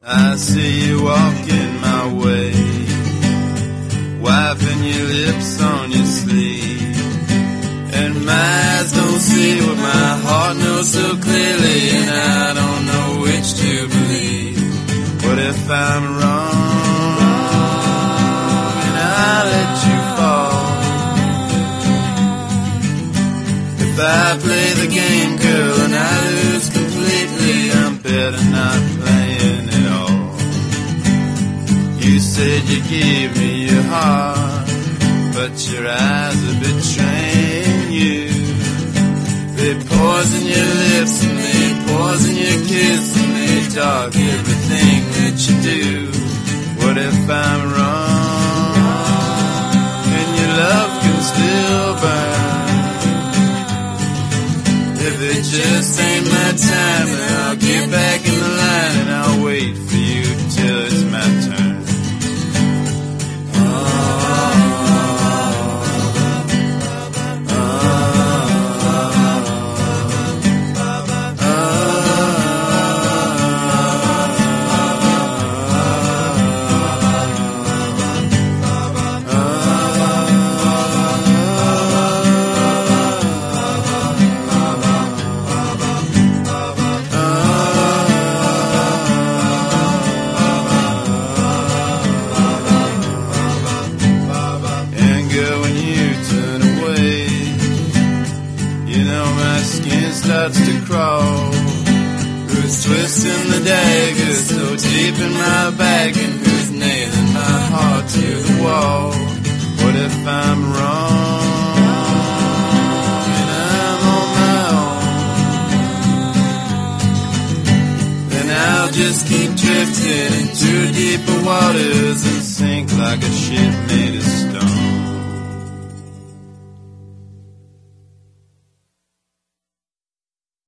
I see you walking my way, wiping your lips on your sleeve. And my eyes don't see what my heart knows so clearly, and I don't know which to believe. What if I'm wrong and I let you fall? If I play the game, girl, and I lose completely, I'm better not playing at all. You said you gave me your heart, but your eyes are betraying you. They poison your lips and they poison your kiss and they dark everything that you do. What if I'm wrong and your love can still burn? If it just ain't my time, then I'll get back in the line and I'll wait for you till it's my turn. Starts to crawl. Who's twisting the dagger so deep in my back, and who's nailing my heart to the wall? What if I'm wrong and I'm on my own? Then I'll just keep drifting into deeper waters and sink like a ship made of stone.